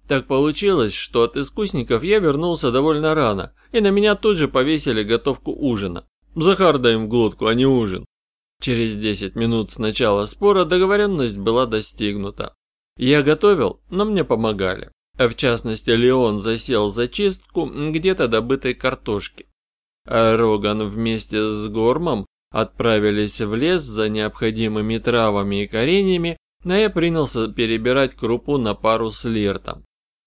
Так получилось, что от искусников я вернулся довольно рано, и на меня тут же повесили готовку ужина. Захар дай им глотку, а не ужин. Через 10 минут с начала спора договоренность была достигнута. Я готовил, но мне помогали. В частности, Леон засел за чистку где-то добытой картошки. А Роган вместе с Гормом отправились в лес за необходимыми травами и кореньями, а я принялся перебирать крупу на пару с Лиртом.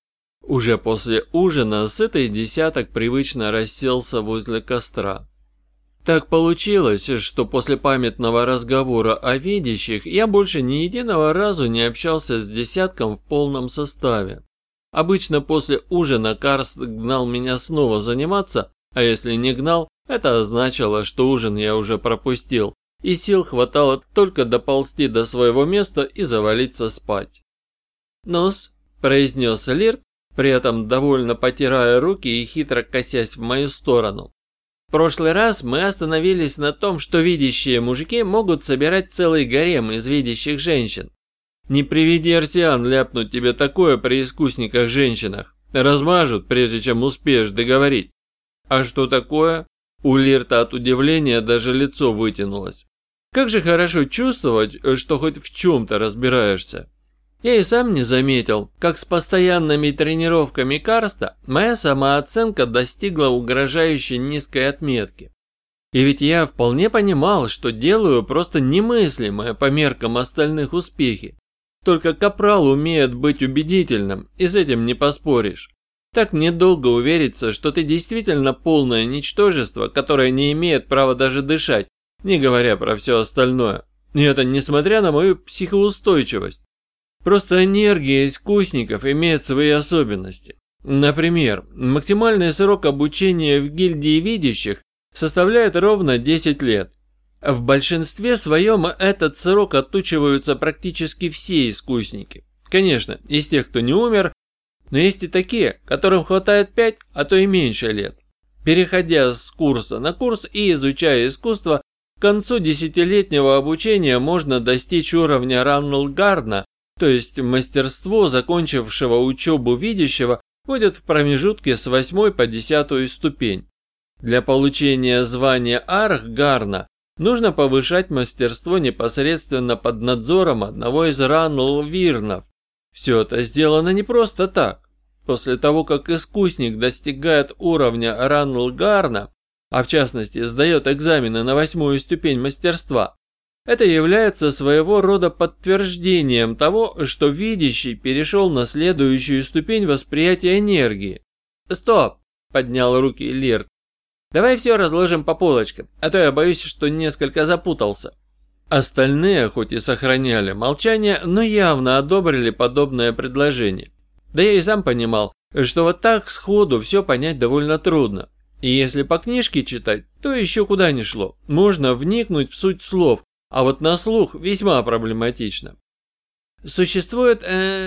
Уже после ужина сытый десяток привычно расселся возле костра. Так получилось, что после памятного разговора о видящих я больше ни единого разу не общался с десятком в полном составе. Обычно после ужина Карст гнал меня снова заниматься, а если не гнал, это означало, что ужин я уже пропустил, и сил хватало только доползти до своего места и завалиться спать. «Ну-с», – произнес Лирт, при этом довольно потирая руки и хитро косясь в мою сторону. «В прошлый раз мы остановились на том, что видящие мужики могут собирать целый гарем из видящих женщин. Не приведи Арсиан ляпнуть тебе такое при искусниках-женщинах. Размажут, прежде чем успеешь договорить». «А что такое?» У Лирта от удивления даже лицо вытянулось. «Как же хорошо чувствовать, что хоть в чем-то разбираешься». Я и сам не заметил, как с постоянными тренировками Карста моя самооценка достигла угрожающе низкой отметки. И ведь я вполне понимал, что делаю просто немыслимое по меркам остальных успехи. Только капрал умеет быть убедительным, и с этим не поспоришь. Так недолго увериться, что ты действительно полное ничтожество, которое не имеет права даже дышать, не говоря про все остальное. И это несмотря на мою психоустойчивость. Просто энергия искусников имеет свои особенности. Например, максимальный срок обучения в гильдии видящих составляет ровно 10 лет. В большинстве своем этот срок отучиваются практически все искусники. Конечно, из тех, кто не умер, но есть и такие, которым хватает 5, а то и меньше лет. Переходя с курса на курс и изучая искусство, к концу 10-летнего обучения можно достичь уровня Раннелгарна, то есть мастерство, закончившего учебу видящего, будет в промежутке с 8 по 10 ступень. Для получения звания Архгарна нужно повышать мастерство непосредственно под надзором одного из Раннелвирнов. Все это сделано не просто так. После того, как искусник достигает уровня Раннелгарна, а в частности сдает экзамены на 8 ступень мастерства, это является своего рода подтверждением того, что видящий перешел на следующую ступень восприятия энергии. «Стоп!» – поднял руки Лирт. «Давай все разложим по полочкам, а то я боюсь, что несколько запутался». Остальные, хоть и сохраняли молчание, но явно одобрили подобное предложение. Да я и сам понимал, что вот так сходу все понять довольно трудно. И если по книжке читать, то еще куда ни шло. Можно вникнуть в суть слов, а вот на слух весьма проблематично. Существует...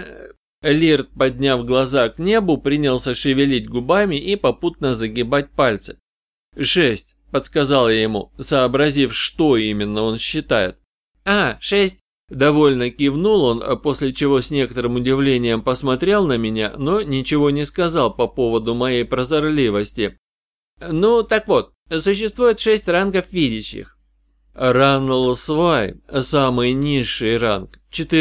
Лирт, подняв глаза к небу, принялся шевелить губами и попутно загибать пальцы. 6, подсказал я ему, сообразив, что именно он считает. 6. Довольно кивнул он, после чего с некоторым удивлением посмотрел на меня, но ничего не сказал по поводу моей прозорливости. Ну, так вот, существует 6 рангов видящих. Раннел-свай – самый низший ранг,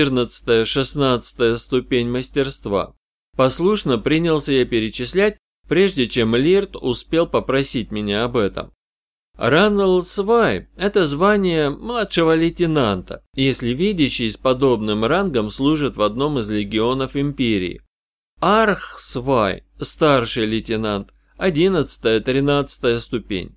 14-16 ступень мастерства. Послушно принялся я перечислять, прежде чем Лирт успел попросить меня об этом. Раннел-свай – это звание младшего лейтенанта, если видящий с подобным рангом служит в одном из легионов Империи. Арх-свай – старший лейтенант, 11-13 ступень.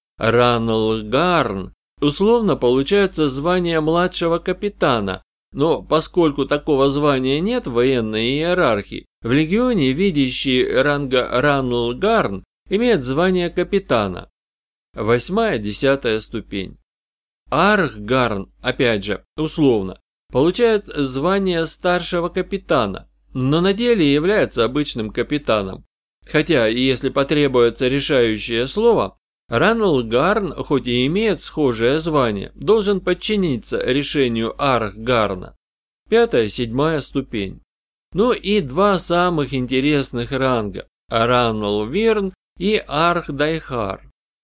Раннел-гарн условно получается звание младшего капитана, но поскольку такого звания нет в военной иерархии, в легионе видящий ранга Раннелгарн имеет звание капитана. 8-10 ступень. Архгарн, опять же, условно, получает звание старшего капитана, но на деле является обычным капитаном. Хотя, если потребуется решающее слово, Раннелгарн, хоть и имеет схожее звание, должен подчиниться решению Архгарна. 5-7 ступень. Ну и два самых интересных ранга – Раннел-Вирн и Арх-Дайхар.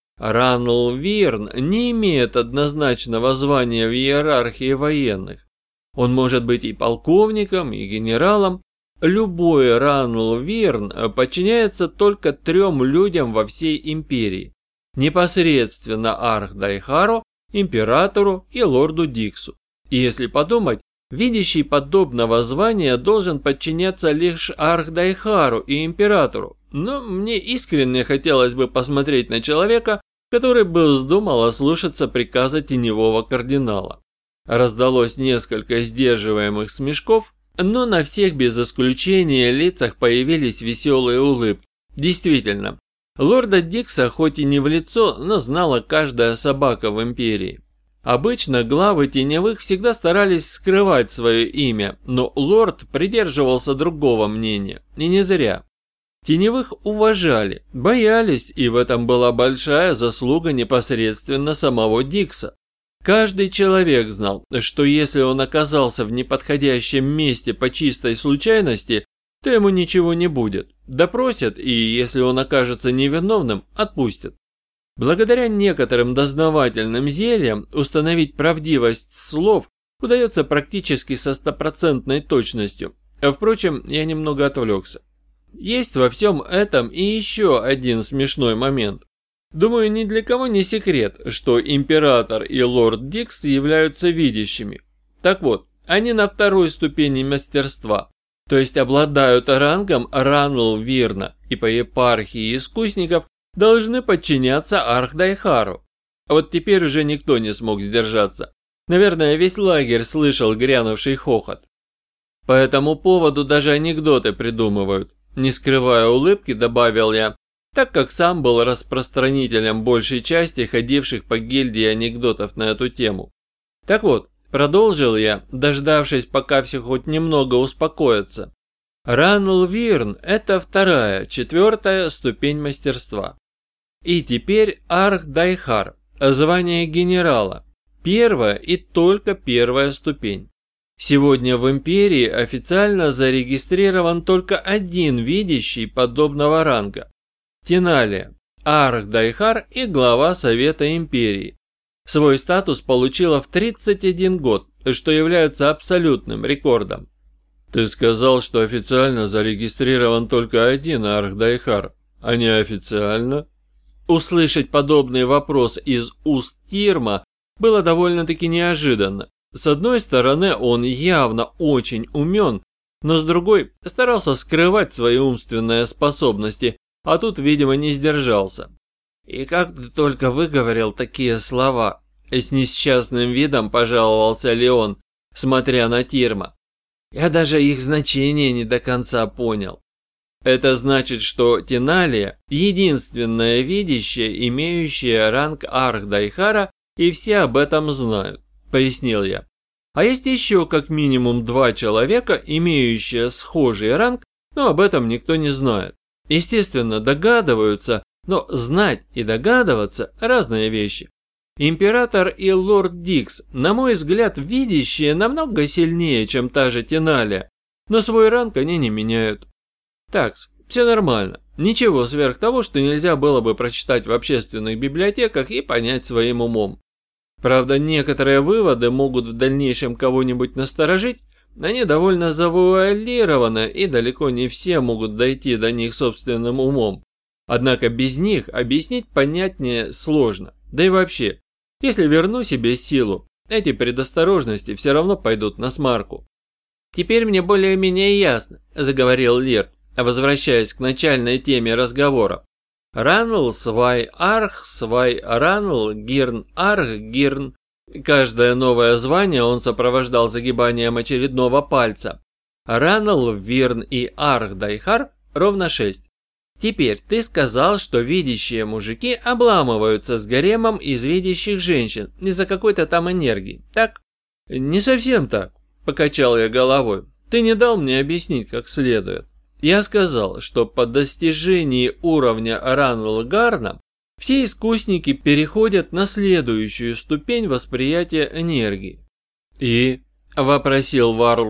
Раннел-Вирн не имеет однозначного звания в иерархии военных. Он может быть и полковником, и генералом. Любой Раннел-Вирн подчиняется только 3 людям во всей империи. Непосредственно Арх-Дайхару, императору и лорду Диксу. И если подумать, видящий подобного звания должен подчиняться лишь Арх-Дайхару и императору. Но мне искренне хотелось бы посмотреть на человека, который бы вздумал ослушаться приказа теневого кардинала. Раздалось несколько сдерживаемых смешков, но на всех без исключения лицах появились веселые улыбки. Действительно, лорда Дикса хоть и не в лицо, но знала каждая собака в империи. Обычно главы теневых всегда старались скрывать свое имя, но лорд придерживался другого мнения, и не зря. Теневых уважали, боялись, и в этом была большая заслуга непосредственно самого Дикса. Каждый человек знал, что если он оказался в неподходящем месте по чистой случайности, то ему ничего не будет. Допросят, и если он окажется невиновным, отпустят. Благодаря некоторым дознавательным зельям установить правдивость слов удается практически со 100% точностью. Впрочем, я немного отвлекся. Есть во всем этом и еще один смешной момент. Думаю, ни для кого не секрет, что император и лорд Дикс являются видящими. Так вот, они на 2-й ступени мастерства, то есть обладают рангом Раннел-Вирна и по епархии искусников должны подчиняться Арх-Дайхару. Вот теперь уже никто не смог сдержаться. Наверное, весь лагерь слышал грянувший хохот. По этому поводу даже анекдоты придумывают. Не скрывая улыбки, добавил я, так как сам был распространителем большей части ходивших по гильдии анекдотов на эту тему. Так вот, продолжил я, дождавшись, пока все хоть немного успокоятся. Раннел-Вирн – это 2-я, 4-я ступень мастерства. И теперь Арх-Дайхар, звание генерала, 1-я и только 1-я ступень. Сегодня в империи официально зарегистрирован только один видящий подобного ранга – Теналия, Арх-Дайхар и глава Совета империи. Свой статус получила в 31 год, что является абсолютным рекордом. Ты сказал, что официально зарегистрирован только один Арх-Дайхар, а не официально? Услышать подобный вопрос из уст Тирма было довольно-таки неожиданно. С одной стороны, он явно очень умен, но с другой старался скрывать свои умственные способности, а тут, видимо, не сдержался. «И как ты только выговорил такие слова?» С несчастным видом пожаловался Леон, смотря на Тирма. «Я даже их значение не до конца понял». Это значит, что Теналия – единственная видящая, имеющая ранг Арх-Дайхара, и все об этом знают, пояснил я. А есть еще как минимум 2 человека, имеющие схожий ранг, но об этом никто не знает. Естественно, догадываются, но знать и догадываться – разные вещи. Император и лорд Дикс, на мой взгляд, видящие намного сильнее, чем та же Теналия, но свой ранг они не меняют. Такс, все нормально. Ничего сверх того, что нельзя было бы прочитать в общественных библиотеках и понять своим умом. Правда, некоторые выводы могут в дальнейшем кого-нибудь насторожить, они довольно завуалированы, и далеко не все могут дойти до них собственным умом. Однако без них объяснить понятнее сложно. Да и вообще, если верну себе силу, эти предосторожности все равно пойдут на смарку. «Теперь мне более-менее ясно», – заговорил Лирт, возвращаясь к начальной теме разговора. Раннел, Свай, Арх, Свай, Раннел, Гирн, Арх, Гирн. Каждое новое звание он сопровождал загибанием очередного пальца. Раннел, Вирн и Арх Дайхар ровно 6. Теперь ты сказал, что видящие мужики обламываются с гаремом из видящих женщин из-за какой-то там энергии, так? Не совсем так, покачал я головой. Ты не дал мне объяснить как следует. Я сказал, что по достижении уровня Раннел-Гарна все искусники переходят на следующую ступень восприятия энергии. «И?» – вопросил Варлд.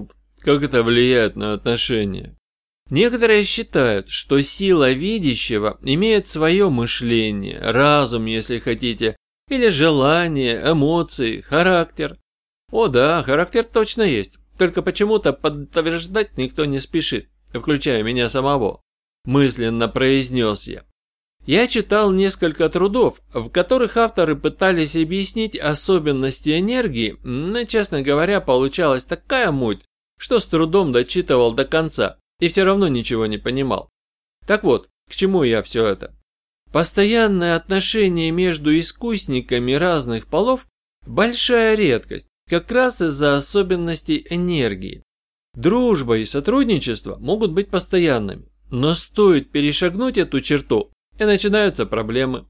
Как это влияет на отношения? Некоторые считают, что сила видящего имеет свое мышление, разум, если хотите, или желание, эмоции, характер. О да, характер точно есть, только почему-то подтверждать никто не спешит, включая меня самого. Мысленно произнес я. Я читал несколько трудов, в которых авторы пытались объяснить особенности энергии, но, честно говоря, получалась такая муть, что с трудом дочитывал до конца и все равно ничего не понимал. Так вот, к чему я все это? Постоянное отношение между искусниками разных полов – большая редкость, как раз из-за особенностей энергии. Дружба и сотрудничество могут быть постоянными, но стоит перешагнуть эту черту, и начинаются проблемы.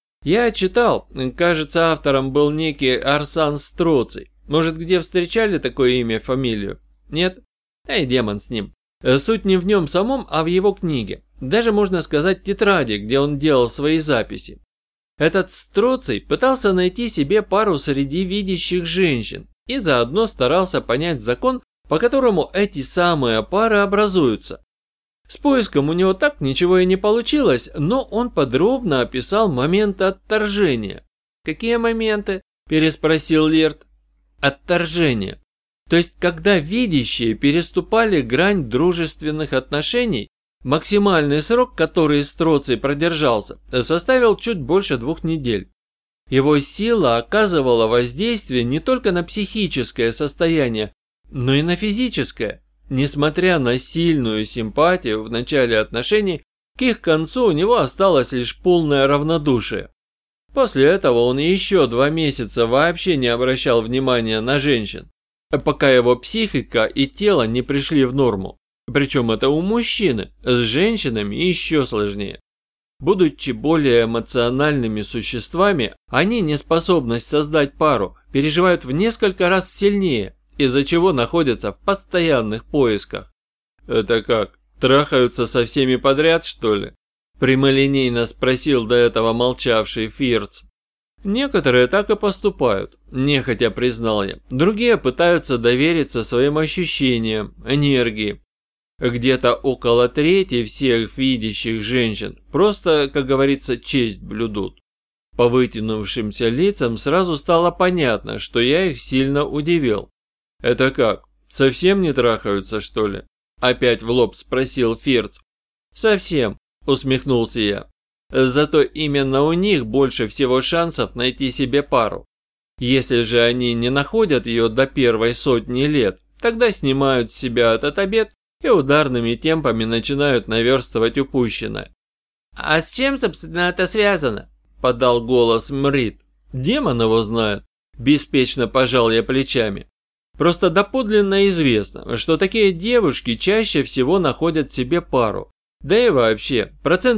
Я читал, кажется, автором был некий Арсан Строций. Может, где встречали такое имя, фамилию? Нет? Эй, демон с ним. Суть не в нем самом, а в его книге. Даже можно сказать тетради, где он делал свои записи. Этот Строций пытался найти себе пару среди видящих женщин и заодно старался понять закон, по которому эти самые пары образуются. С поиском у него так ничего и не получилось, но он подробно описал моменты отторжения. «Какие моменты?» – переспросил Лерт. «Отторжение. То есть, когда видящие переступали грань дружественных отношений, максимальный срок, который Строций продержался, составил чуть больше 2 недель. Его сила оказывала воздействие не только на психическое состояние, но и на физическое. Несмотря на сильную симпатию в начале отношений, к их концу у него осталось лишь полное равнодушие. После этого он еще 2 месяца вообще не обращал внимания на женщин, пока его психика и тело не пришли в норму. Причем это у мужчины, с женщинами еще сложнее. Будучи более эмоциональными существами, они неспособность создать пару переживают в несколько раз сильнее, из-за чего находятся в постоянных поисках. Это как, трахаются со всеми подряд, что ли? Прямолинейно спросил до этого молчавший Фирц. Некоторые так и поступают, нехотя признал я. Другие пытаются довериться своим ощущениям, энергии. Где-то около трети всех видящих женщин просто, как говорится, честь блюдут. По вытянувшимся лицам сразу стало понятно, что я их сильно удивил. «Это как, совсем не трахаются, что ли?» Опять в лоб спросил Фирц. «Совсем», усмехнулся я. «Зато именно у них больше всего шансов найти себе пару. Если же они не находят ее до первой 100 лет, тогда снимают с себя этот обет и ударными темпами начинают наверстывать упущенное». «А с чем, собственно, это связано?» Подал голос Мрит. «Демон его знает», беспечно пожал я плечами. Просто доподлинно известно, что такие девушки чаще всего находят себе пару. Да и вообще,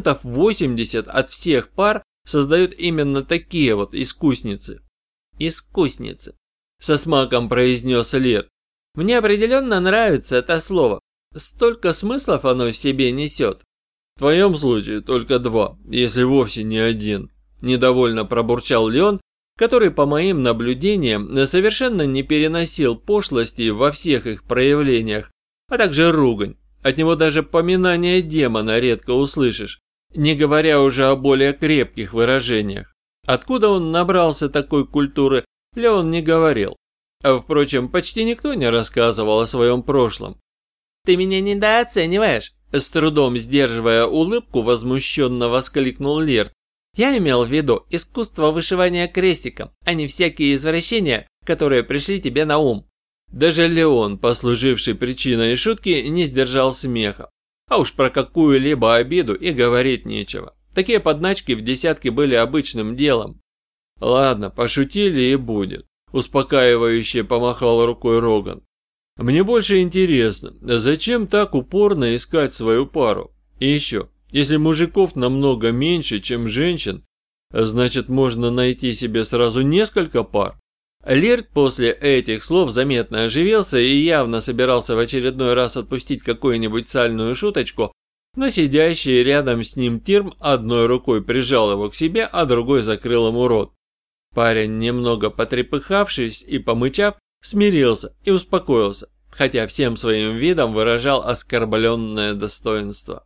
80% от всех пар создают именно такие вот искусницы. «Искусницы», со смаком произнес Лерт. «Мне определенно нравится это слово. Столько смыслов оно в себе несет». «В твоем случае только 2, если вовсе не 1», недовольно пробурчал Леон, который, по моим наблюдениям, совершенно не переносил пошлости во всех их проявлениях, а также ругань. От него даже поминания демона редко услышишь, не говоря уже о более крепких выражениях. Откуда он набрался такой культуры, Леон не говорил. А впрочем, почти никто не рассказывал о своем прошлом. «Ты меня недооцениваешь?» С трудом сдерживая улыбку, возмущенно воскликнул Лерт. «Я имел в виду искусство вышивания крестиком, а не всякие извращения, которые пришли тебе на ум». Даже Леон, послуживший причиной шутки, не сдержал смеха. А уж про какую-либо обиду и говорить нечего. Такие подначки в десятке были обычным делом. «Ладно, пошутили и будет», – успокаивающе помахал рукой Роган. «Мне больше интересно, зачем так упорно искать свою пару? И еще, если мужиков намного меньше, чем женщин, значит можно найти себе сразу несколько пар?» Лерт после этих слов заметно оживился и явно собирался в очередной раз отпустить какую-нибудь сальную шуточку, но сидящий рядом с ним Тирм одной рукой прижал его к себе, а другой закрыл ему рот. Парень, немного потрепыхавшись и помычав, смирился и успокоился. хотя всем своим видом выражал оскорбленное достоинство.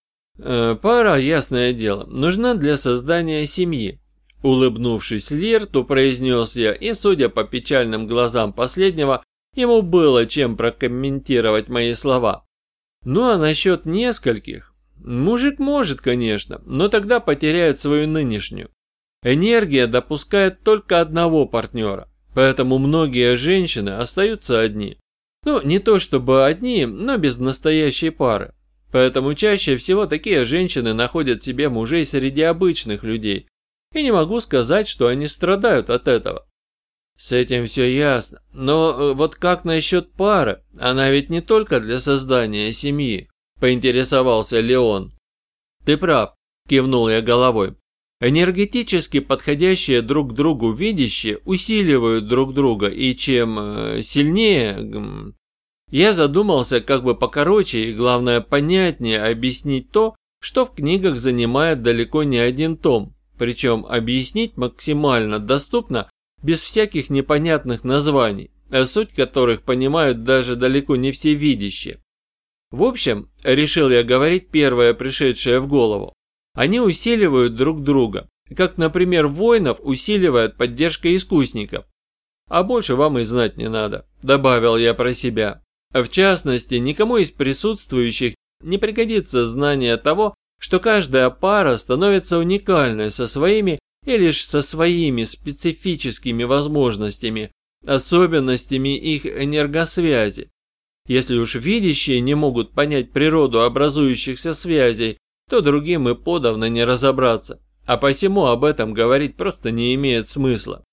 Пара, ясное дело, нужна для создания семьи. Улыбнувшись Лирту, произнес я, и, судя по печальным глазам последнего, ему было чем прокомментировать мои слова. Ну а насчет нескольких? Мужик может, конечно, но тогда потеряет свою нынешнюю. Энергия допускает только одного партнера, поэтому многие женщины остаются одни. Ну, не то чтобы одни, но без настоящей пары. Поэтому чаще всего такие женщины находят себе мужей среди обычных людей. И не могу сказать, что они страдают от этого. С этим все ясно. Но вот как насчет пары? Она ведь не только для создания семьи, поинтересовался Леон. Ты прав, кивнул я головой. Энергетически подходящие друг другу видящие усиливают друг друга, и чем сильнее... Я задумался как бы покороче и, главное, понятнее объяснить то, что в книгах занимает далеко не один том, причем объяснить максимально доступно, без всяких непонятных названий, суть которых понимают даже далеко не все видящие. В общем, решил я говорить первое пришедшее в голову. Они усиливают друг друга, как, например, воинов усиливает поддержка искусников. А больше вам и знать не надо, добавил я про себя. В частности, никому из присутствующих не пригодится знание того, что каждая пара становится уникальной со своими и лишь со своими специфическими возможностями, особенностями их энергосвязи. Если уж видящие не могут понять природу образующихся связей, то другим и подавно не разобраться, а посему об этом говорить просто не имеет смысла.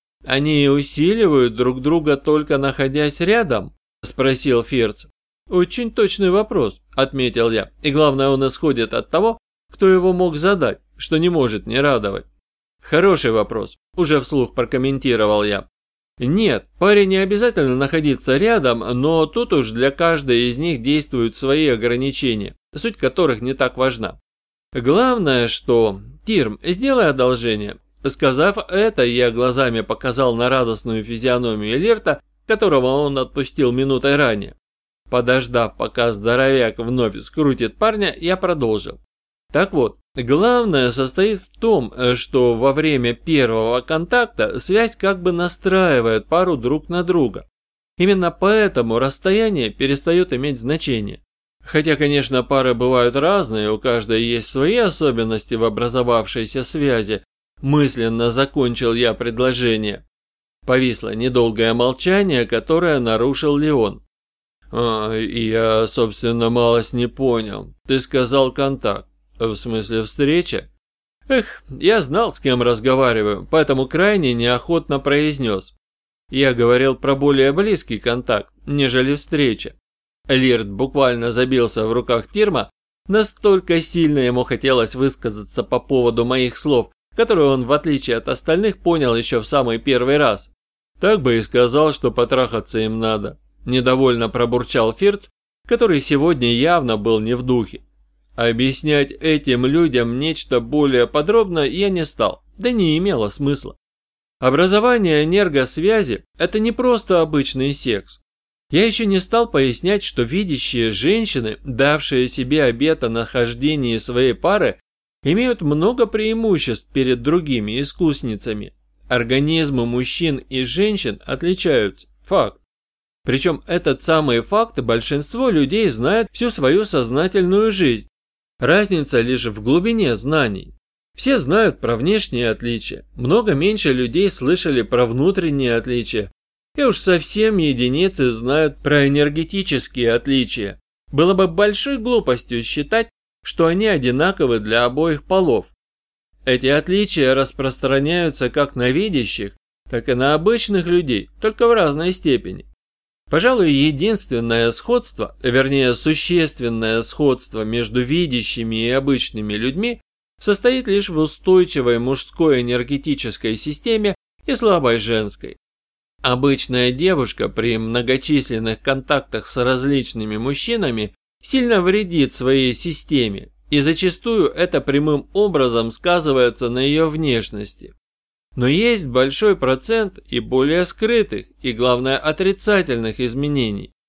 Они усиливают друг друга только находясь рядом? Спросил Фирц. Очень точный вопрос, отметил я, и главное, он исходит от того, кто его мог задать, что не может не радовать. Хороший вопрос, уже вслух прокомментировал я. Нет, паре не обязательно находиться рядом, но тут уж для каждой из них действуют свои ограничения, суть которых не так важна. Главное, что... Тирм, сделай одолжение. Сказав это, я глазами показал на радостную физиономию Лирта, которого он отпустил минутой ранее. Подождав, пока здоровяк вновь скрутит парня, я продолжил. Так вот, главное состоит в том, что во время первого контакта связь как бы настраивает пару друг на друга. Именно поэтому расстояние перестает иметь значение. Хотя, конечно, пары бывают разные, у каждой есть свои особенности в образовавшейся связи. Мысленно закончил я предложение. Повисло недолгое молчание, которое нарушил Леон. Я, собственно, малость не понял. Ты сказал контакт. В смысле встреча? Эх, я знал, с кем разговариваю, поэтому крайне неохотно произнес. Я говорил про более близкий контакт, нежели встреча. Лирт буквально забился в руках Тирма, настолько сильно ему хотелось высказаться по поводу моих слов, которые он, в отличие от остальных, понял еще в самый первый раз. Так бы и сказал, что потрахаться им надо. Недовольно пробурчал Фирц, который сегодня явно был не в духе. Объяснять этим людям нечто более подробно я не стал, да не имело смысла. Образование энергосвязи – это не просто обычный секс. Я еще не стал пояснять, что видящие женщины, давшие себе обет о нахождении своей пары, имеют много преимуществ перед другими искусницами. Организмы мужчин и женщин отличаются, факт. Причем этот самый факт большинство людей знает всю свою сознательную жизнь. Разница лишь в глубине знаний. Все знают про внешние отличия, много меньше людей слышали про внутренние отличия. И уж совсем единицы знают про энергетические отличия. Было бы большой глупостью считать, что они одинаковы для обоих полов. Эти отличия распространяются как на видящих, так и на обычных людей, только в разной степени. Пожалуй, единственное сходство, вернее существенное сходство между видящими и обычными людьми состоит лишь в устойчивой мужской энергетической системе и слабой женской. Обычная девушка при многочисленных контактах с различными мужчинами сильно вредит своей системе, и зачастую это прямым образом сказывается на ее внешности. Но есть большой процент и более скрытых, и главное отрицательных изменений.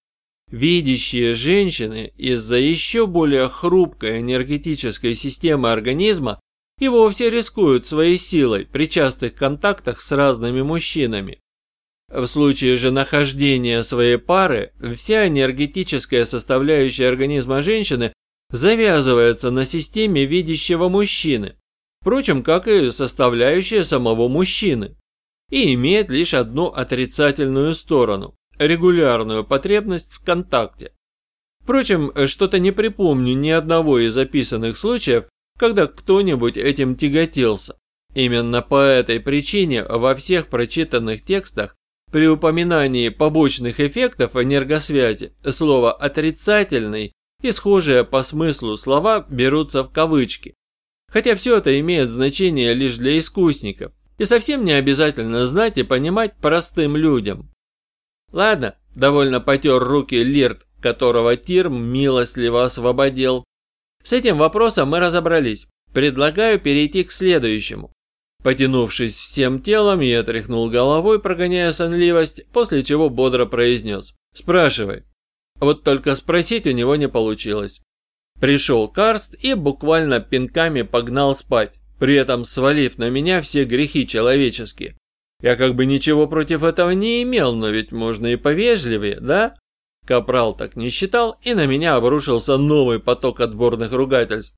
Видящие женщины из-за еще более хрупкой энергетической системы организма и вовсе рискуют своей силой при частых контактах с разными мужчинами. В случае же нахождения своей пары, вся энергетическая составляющая организма женщины завязывается на системе видящего мужчины, впрочем, как и составляющая самого мужчины, и имеет лишь одну отрицательную сторону – регулярную потребность в контакте. Впрочем, что-то не припомню ни одного из описанных случаев, когда кто-нибудь этим тяготился. Именно по этой причине во всех прочитанных текстах при упоминании побочных эффектов энергосвязи слово «отрицательный» и схожие по смыслу слова берутся в кавычки. Хотя все это имеет значение лишь для искусников, и совсем не обязательно знать и понимать простым людям. Ладно, довольно потер руки Лирт, которого Тирм милостливо освободил. С этим вопросом мы разобрались. Предлагаю перейти к следующему. Потянувшись всем телом, я тряхнул головой, прогоняя сонливость, после чего бодро произнес: «Спрашивай». Вот только спросить у него не получилось. Пришел Карст и буквально пинками погнал спать, при этом свалив на меня все грехи человеческие. Я как бы ничего против этого не имел, но ведь можно и повежливее, да? Капрал так не считал, и на меня обрушился новый поток отборных ругательств.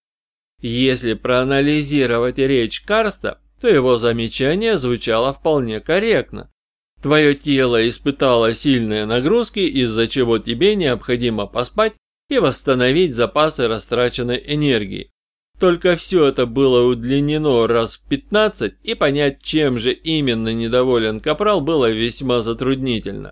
Если проанализировать речь Карста, то его замечание звучало вполне корректно. Твое тело испытало сильные нагрузки, из-за чего тебе необходимо поспать и восстановить запасы растраченной энергии. Только все это было удлинено раз в 15, и понять, чем же именно недоволен Капрал, было весьма затруднительно.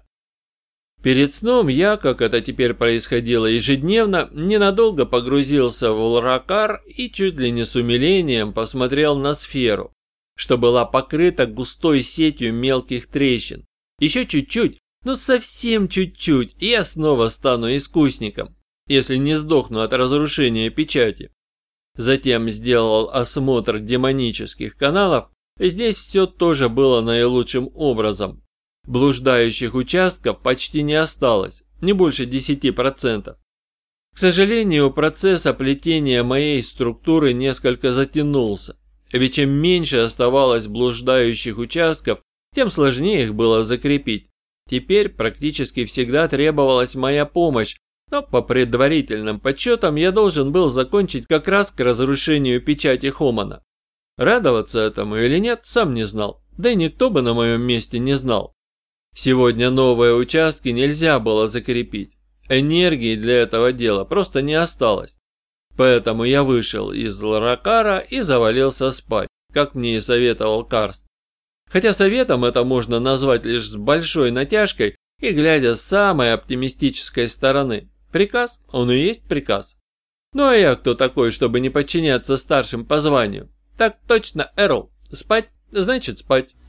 Перед сном я, как это теперь происходило ежедневно, ненадолго погрузился в Улракар и чуть ли не с умилением посмотрел на сферу, что была покрыта густой сетью мелких трещин. Еще чуть-чуть, но совсем чуть-чуть, и я снова стану искусником, если не сдохну от разрушения печати. Затем сделал осмотр демонических каналов, здесь все тоже было наилучшим образом. Блуждающих участков почти не осталось, не больше 10%. К сожалению, процесс оплетения моей структуры несколько затянулся, ведь чем меньше оставалось блуждающих участков, тем сложнее их было закрепить. Теперь практически всегда требовалась моя помощь, но по предварительным подсчетам я должен был закончить как раз к разрушению печати Хомана. Радоваться этому или нет, сам не знал, да и никто бы на моем месте не знал. Сегодня новые участки нельзя было закрепить, энергии для этого дела просто не осталось. Поэтому я вышел из Ларакара и завалился спать, как мне и советовал Карст. Хотя советом это можно назвать лишь с большой натяжкой и глядя с самой оптимистической стороны. Приказ, он и есть приказ. Ну а я кто такой, чтобы не подчиняться старшим по званию? Так точно, Эрл. Спать, значит спать.